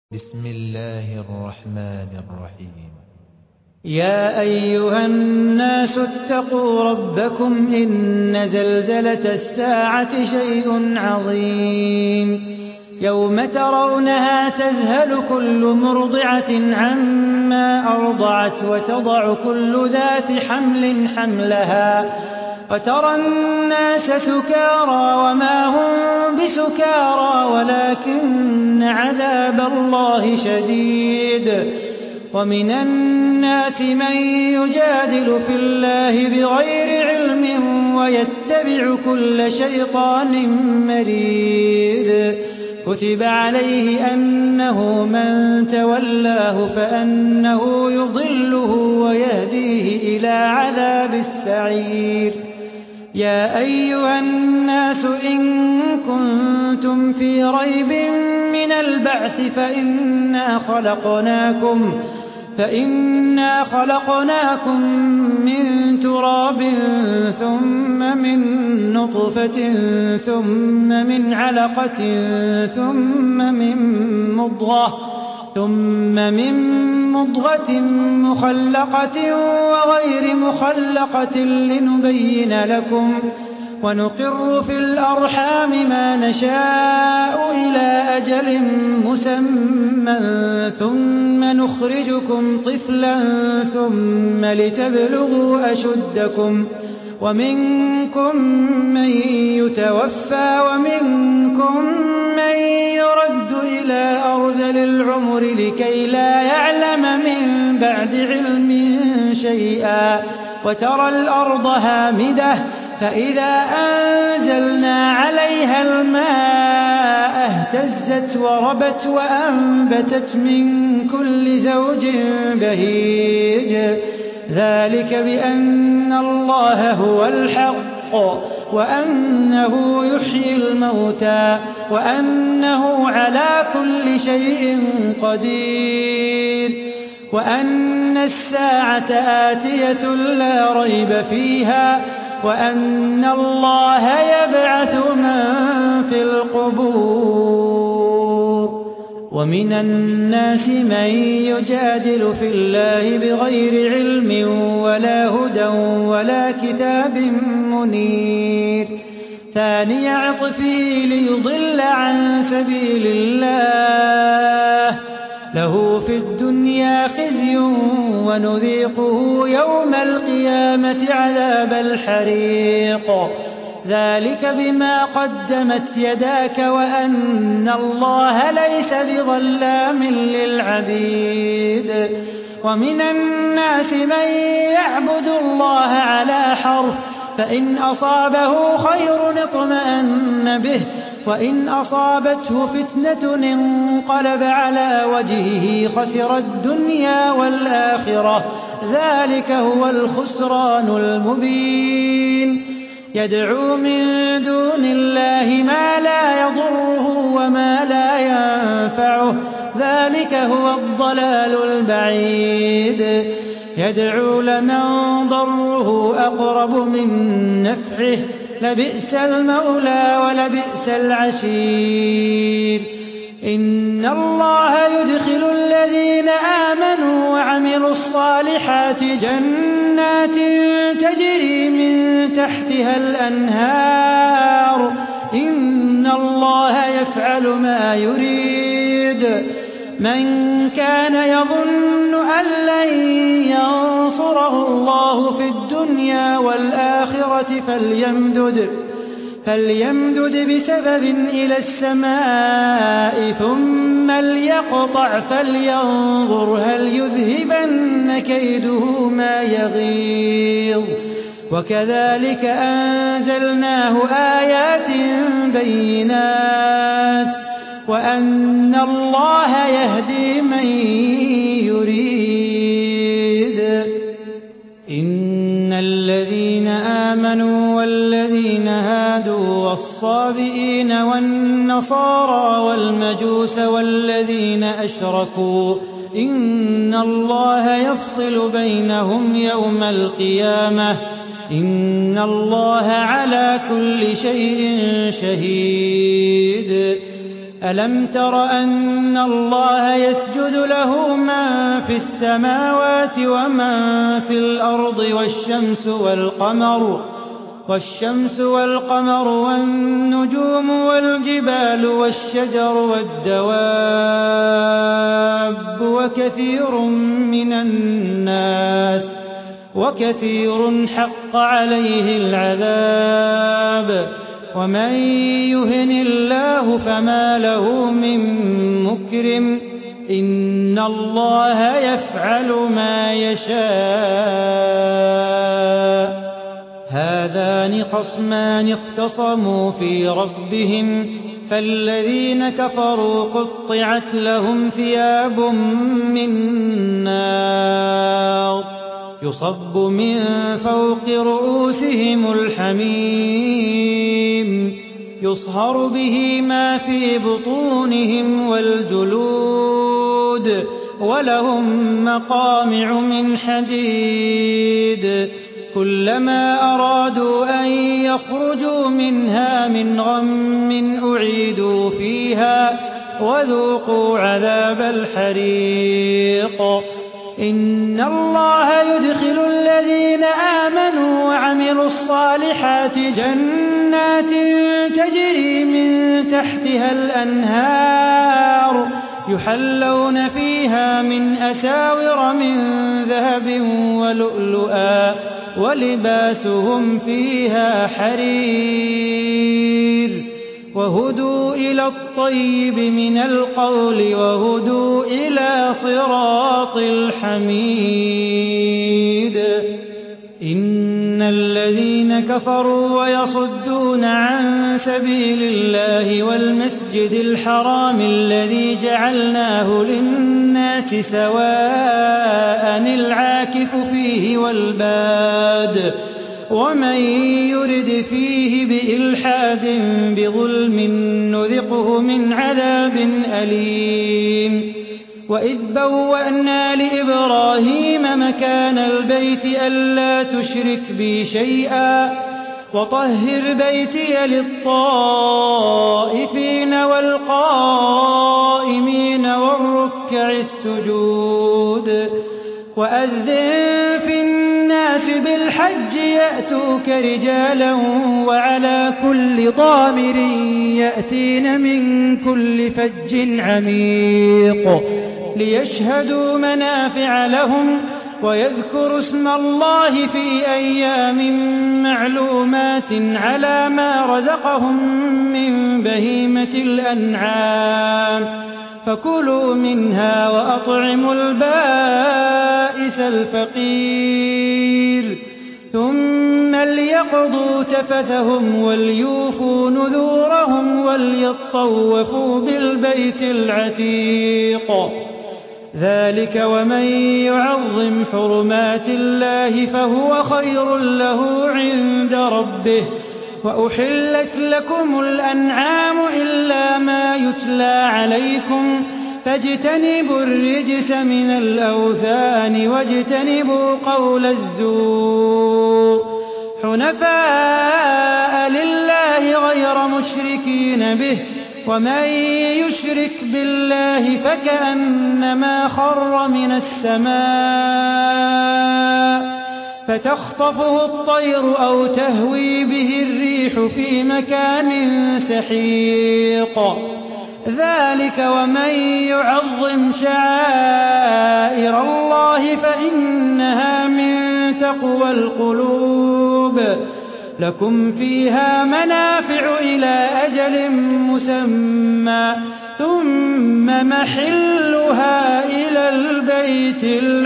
بسم الله الرحمن الرحيم. يا أيها الناس اتقوا ربكم إن زلزلة الساعة شيء عظيم يوم ترونها تذهل كل مرضعة عما أرضعت وتضع كل ذات حمل حملها وترى الناس سكارى وما هم بسكارى ولكن عذاب الله شديد. ومن الناس من يجادل في الله بغير علم ويتبع كل شيطان مريد. كتب عليه أنه من تولاه فأنه يضله ويهديه إلى عذاب السعير. يا أيها الناس إن كنتم في ريب من البعث فإنا خلقناكم من تراب ثم من نطفة ثم من علقة ثم من مضغة مخلقة وغير مخلقة لنبين لكم ونقر في الأرحام ما نشاء إلى أجل مسمى ثم نخرجكم طفلا ثم لتبلغوا أشدكم ومنكم من يتوفى ومنكم من يرد إلى أرذل العمر لكي لا يعلم من بعد علم شيئا. وترى الأرض هامدة فإذا أنزلنا عليها الماء اهتزت وربت وأنبتت من كل زوج بهيج. ذلك بأن الله هو الحق وأنه يحيي الموتى وأنه على كل شيء قدير وأن الساعة آتية لا ريب فيها وأن الله يبعث من في القبور. ومن الناس من يجادل في الله بغير علم ولا هدى ولا كتاب منير. ثاني عطفه ليضل عن سبيل الله له في الدنيا خزي ونذيقه يوم القيامة عذاب الحريق. ذلك بما قدمت يداك وأن الله ليس بظلام للعبيد. ومن الناس من يعبد الله على حرف فإن أصابه خير اطمأن به وإن أصابته فتنة انقلب على وجهه خسر الدنيا والآخرة. ذلك هو الخسران المبين. يدعو من دون الله ما لا يضره وما لا ينفعه ذلك هو الضلال البعيد. يدعو لمن ضره أقرب من نفعه لبئس المولى ولبئس العشير. إن الله يدخل الذين آمنوا وعملوا الصالحات جنات تجري من تحتها الأنهار إن الله يفعل ما يريد. من كان يظن أن لن ينصره الله في الدنيا والآخرة فليمدد بسبب إلى السماء ثم ليقطع فلينظر هل يذهبن كيده ما يغيظ. وكذلك أنزلناه آيات بينات وأن الله يهدي من يريد. إن الذين آمنوا والذين هادوا والصابئين والنصارى والمجوس والذين أشركوا إن الله يفصل بينهم يوم القيامة إن الله على كل شيء شهيد. ألم تر أن الله يسجد له من في السماوات ومن في الأرض والشمس والقمر والنجوم والجبال والشجر والدواب وكثير حق عليه العذاب ومن يهن الله فما له من مكرم إن الله يفعل ما يشاء هذان خصمان اختصموا في ربهم فالذين كفروا قطعت لهم ثياب من نار يصب من فوق رؤوسهم الحميم يصهر به ما في بطونهم والجلود ولهم مقامع من حديد كلما أرادوا أن يخرجوا منها من غم أعيدوا فيها وذوقوا عذاب الحريق إن الله يدخل الذين آمنوا وعملوا الصالحات جنات تجري من تحتها الأنهار يحلون فيها من أساور من ذهب ولؤلؤا ولباسهم فيها حرير وهدوا إلى الطيب من القول وهدوا إلى صراط الحميد إن الذين كفروا ويصدون عن سبيل الله والمسجد الحرام الذي جعلناه للناس سواء العاكف فيه والباد ومن يرد فيه بإلحاد بظلم نذقه من عذاب أليم وإذ بوأنا لإبراهيم مكان البيت ألا تشرك بي شيئا وطهر بيتي للطائفين والقائمين والركع السجود وأذن في الناس بالحج يأتوك رجالا وعلى كل ضامر يأتين من كل فج عميق ليشهدوا منافع لهم ويذكروا اسم الله في أيام معلومات على ما رزقهم من بهيمة الأنعام فكلوا منها وأطعموا البائس الفقير ثم ليقضوا تفثهم وليوفوا نذورهم وليطوفوا بالبيت العتيق ذلك ومن يعظم حرمات الله فهو خير له عند ربه وأحلت لكم الأنعام إلا ما يتلى عليكم فاجتنبوا الرجس من الأوثان واجتنبوا قول الزور حنفاء لله غير مشركين به ومن يشرك بالله فكأنما خر من السماء فتخطفه الطير أو تهوي به الريح في مكان سحيق ذلك ومن يعظم شعائر الله فإنها من تقوى القلوب لكم فيها منافع إلى أجل مسمى ثم محلها إلى البيت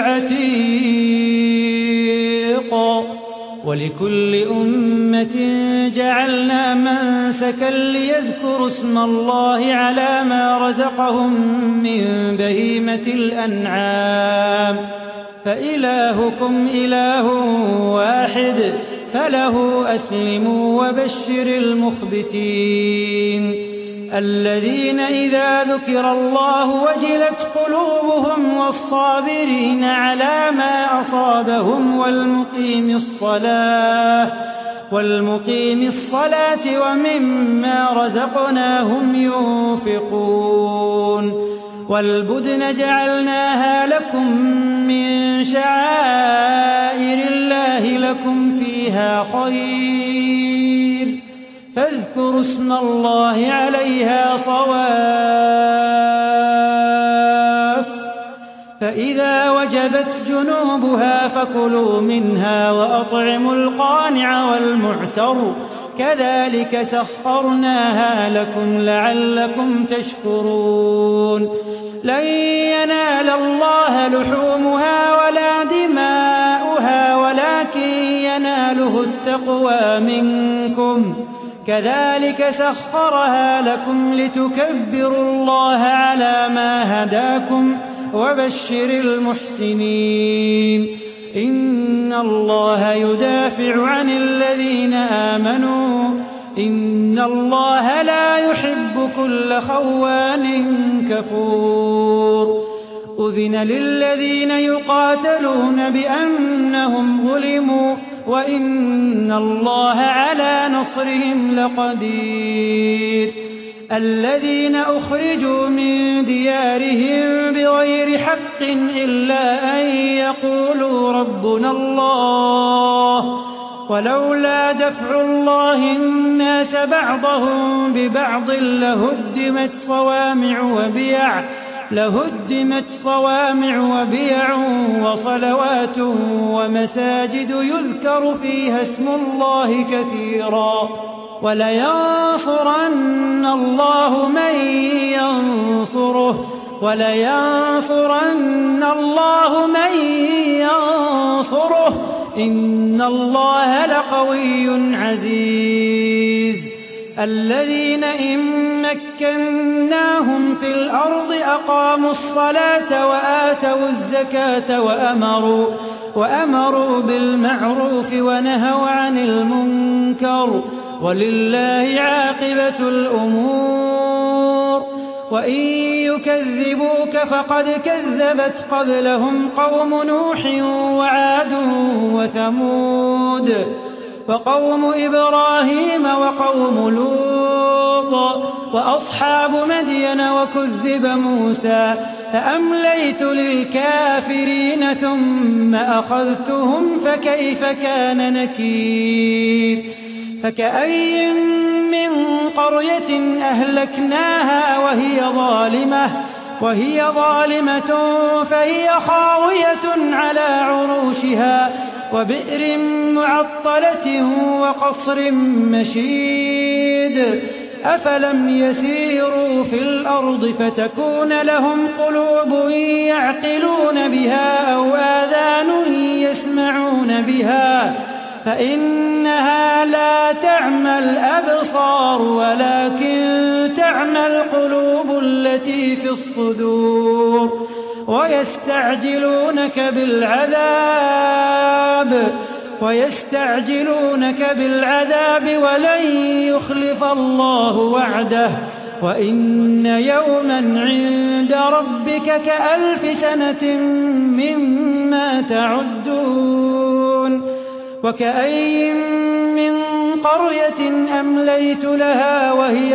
العتيق ولكل أمة جعلنا منسكا ليذكروا اسم الله على ما رزقهم من بهيمة الأنعام فإلهكم إله واحد فله أسلموا وبشر المخبتين الذين إذا ذكر الله وجلت قلوبهم والصابرين على ما أصابهم والمقيم الصلاة ومما رزقناهم ينفقون والبدن جعلناها لكم من شعائر الله لكم فيها خير فاذكروا اسم الله عليها صواف فإذا وجبت جنوبها فكلوا منها وأطعموا القانع والمعتر كذلك سخرناها لكم لعلكم تشكرون لن ينال الله لحومها ولا دماؤها ولكن يناله التقوى منكم كذلك سخرها لكم لتكبروا الله على ما هداكم وبشر المحسنين إن الله يدافع عن الذين آمنوا إن الله لا يحب كل خوان كفور أذن للذين يقاتلون بأنهم ظلموا وإن الله على نصرهم لقدير الذين أخرجوا من ديارهم بغير حق إلا أن يقولوا ربنا الله ولولا دفع الله الناس بعضهم ببعض لهدمت صوامع وبيع وصلوات ومساجد يذكر فيها اسم الله كثيرا ولينصرن الله من ينصره إن الله لقوي عزيز الذين إن مكناهم في الأرض أقاموا الصلاة وآتوا الزكاة وأمروا بالمعروف ونهوا عن المنكر ولله عاقبة الأمور وإن يكذبوك فقد كذبت قبلهم قوم نوح وعاد وثمود وقوم إبراهيم وقوم لوط وأصحاب مدين وكذب موسى فأمليت للكافرين ثم أخذتهم فكيف كان نكير فكأي من قرية أهلكناها وهي ظالمة فهي خاوية على عروشها وبئر معطلة وقصر مشيد أفلم يسيروا في الأرض فتكون لهم قلوب يعقلون بها أو آذان يسمعون بها فإنها لا تعمى الأبصار ولكن تعمى القلوب التي في الصدور ويستعجلونك بالعذاب ولن يخلف الله وعده وإن يوما عند ربك كألف سنة مما تعدون وكأي من قرية أمليت لها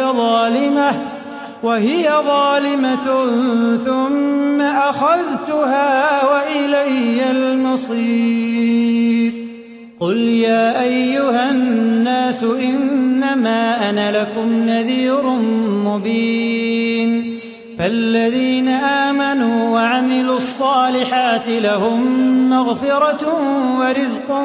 وهي ظالمة ثم أخذتها وإلي المصير قل يا أيها الناس إنما أنا لكم نذير مبين فالذين آمنوا وعملوا الصالحات لهم مغفرة ورزق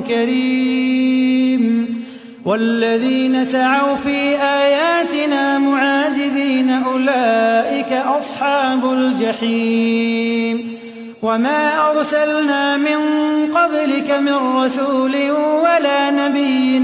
كريم والذين سعوا في آياتنا معاجزين أولئك أصحاب الجحيم وما أرسلنا من قبلك من رسول ولا نبي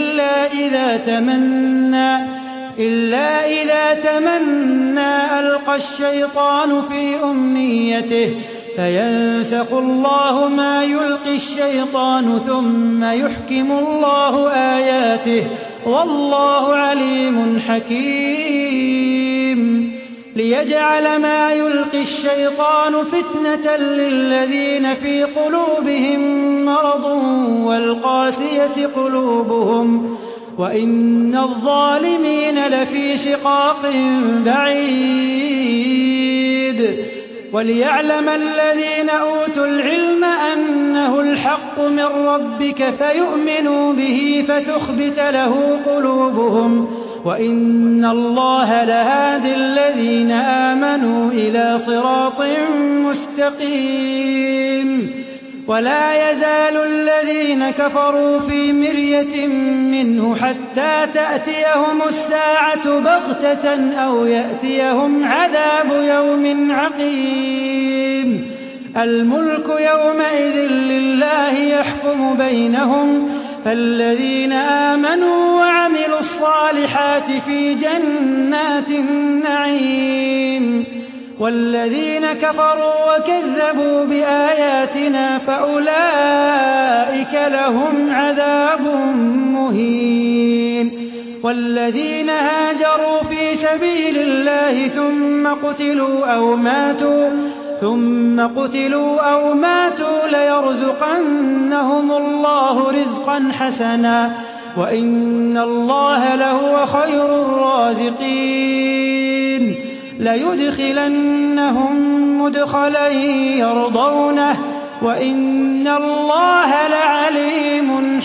إلا إذا تمنى ألقى الشيطان في أمنيته فينسخ الله ما يلقي الشيطان ثم يحكم الله آياته والله عليم حكيم ليجعل ما يلقي الشيطان فتنة للذين في قلوبهم مرض والقاسية قلوبهم وإن الظالمين لفي شقاق بعيد وليعلم الذين أوتوا العلم أنه الحق من ربك فيؤمنوا به فتخبت له قلوبهم وإن الله لهادي الذين آمنوا إلى صراط مستقيم ولا يزال الذين كفروا في مرية منه حتى تأتيهم الساعة بغتة أو يأتيهم عذاب يوم عقيم الملك يومئذ لله يحكم بينهم فالذين آمنوا وعملوا الصالحات في جنات النعيم والذين كفروا وكذبوا بآياتنا فأولئك لهم عذاب مهين والذين هاجروا في سبيل الله ثم قتلوا أو ماتوا ليرزقنهم الله رزقا حسنا وإن الله لهو خير الرازقين ليدخلنهم مدخلا يرضونه وإن الله لعليم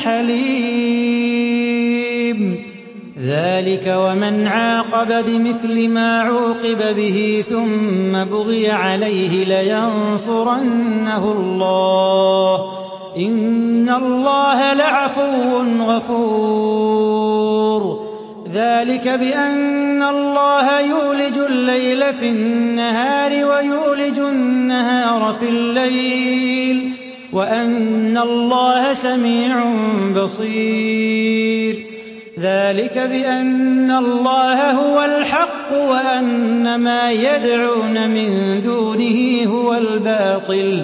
حليم ذلك ومن عاقب بمثل ما عوقب به ثم بغي عليه لينصرنه الله إن الله لعفو غفور ذلك بأن الله يولج الليل في النهار ويولج النهار في الليل وأن الله سميع بصير ذلك بأن الله هو الحق وأن ما يدعون من دونه هو الباطل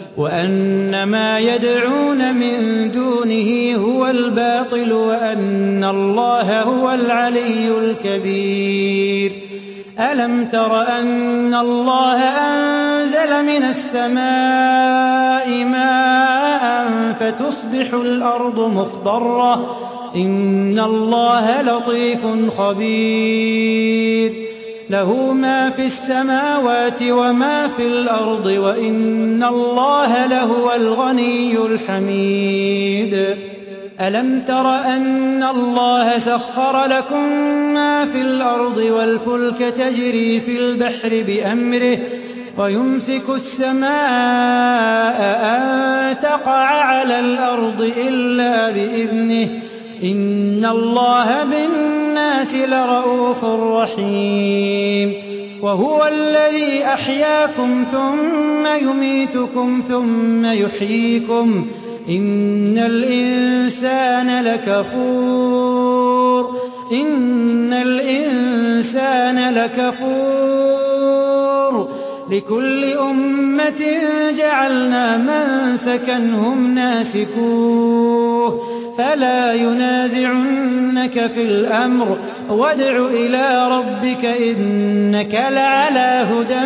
وأن الله هو العلي الكبير ألم تر أن الله أنزل من السماء ماء فتصبح الأرض مخضرة إن الله لطيف خبير له ما في السماوات وما في الأرض وإن الله لهو الغني الحميد ألم تر أن الله سخر لكم ما في الأرض والفلك تجري في البحر بأمره ويمسك السماء أن تقع على الأرض إلا بإذنه إن الله بالناس لرءوف رحيم وهو الذي أحياكم ثم يميتكم ثم يحييكم إن الإنسان لكفور لكل أمة جعلنا منسكا هم ناسكوه فلا ينازعنك في الأمر وادع إلى ربك إنك لعلى هدى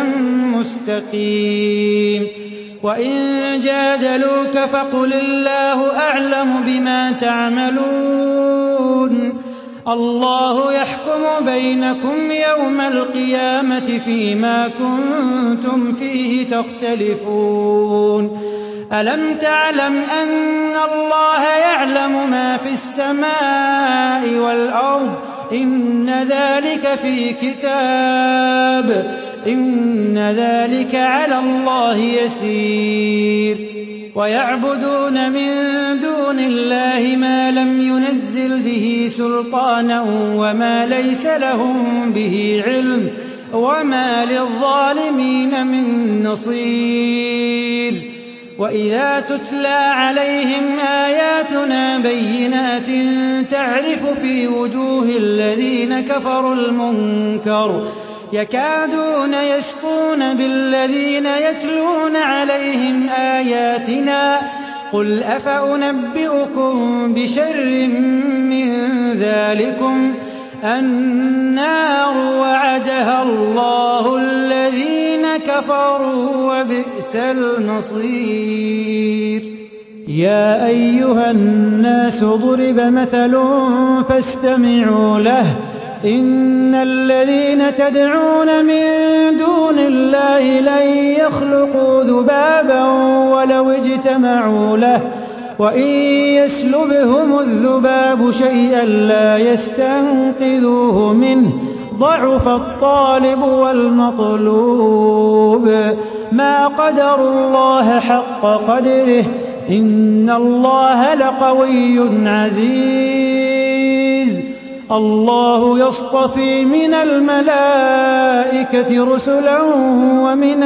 مستقيم وإن جادلوك فقل الله أعلم بما تعملون الله يحكم بينكم يوم القيامة فيما كنتم فيه تختلفون ألم تعلم أن الله يعلم ما في السماء والأرض إن ذلك في كتاب إن ذلك على الله يسير ويعبدون من دون الله ما لم ينزل به سلطانا وما ليس لهم به علم وما للظالمين من نصير وإذا تتلى عليهم آياتنا بينات تعرف في وجوه الذين كفروا المنكر يكادون يسقون بالذين يتلون عليهم آياتنا قل أفأنبئكم بشر من ذلكم النار وعدها الله الذين كفروا وبئس المصير يا أيها الناس ضرب مثل فاستمعوا له إن الذين تدعون من دون الله لن يخلقوا ذبابا ولو اجتمعوا له وإن يسلبهم الذباب شيئا لا يستنقذوه منه ضعف الطالب والمطلوب ما قدروا الله حق قدره إن الله لقوي عزيز الله يصطفي من الملائكة رسلا ومن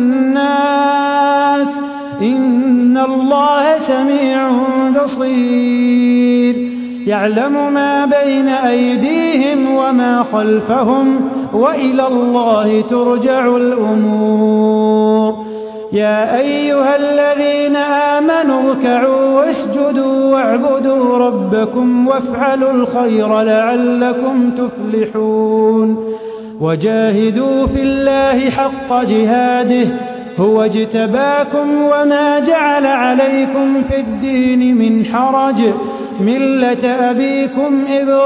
الناس إن الله سميع بصير يعلم ما بين أيديهم وما خلفهم وإلى الله ترجع الأمور يا أيها الذين آمنوا اركعوا واسجدوا واعبدوا ربكم وافعلوا الخير لعلكم تفلحون وجاهدوا في الله حق جهاده هو اجتباكم وما جعل عليكم في الدين من حرج ملة أبيكم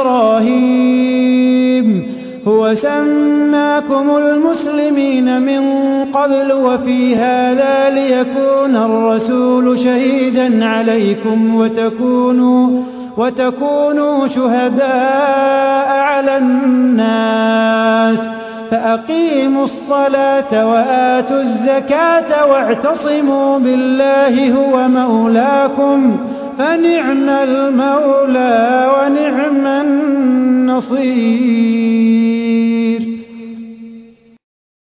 إبراهيم هو سماكم المسلمين من قبل وفي هذا ليكون الرسول شهيدا عليكم وتكونوا شهداء على الناس فأقيموا الصلاة وآتوا الزكاة واعتصموا بالله هو مولاكم فنعم المولى ونعم النصير